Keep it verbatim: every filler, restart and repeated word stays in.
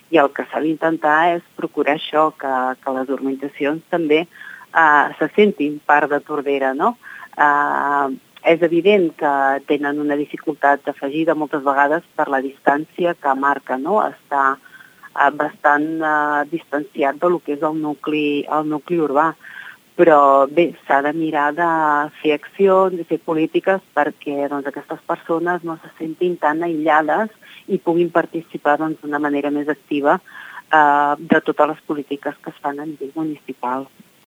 I el que s'ha d'intentar és procurar això, que, que les urbanitzacions també eh, se sentin part de Tordera, no? Eh, és evident que tenen una dificultat afegida moltes vegades per la distància que marca, no? Està eh, bastant eh, distanciat del que és el nucli, el nucli urbà. Però bé, s'ha de mirar de fer accions i fer polítiques perquè doncs, aquestes persones no se sentin tan aïllades i puguin participar d'una doncs, manera més activa eh, de totes les polítiques que es fan a nivell municipal.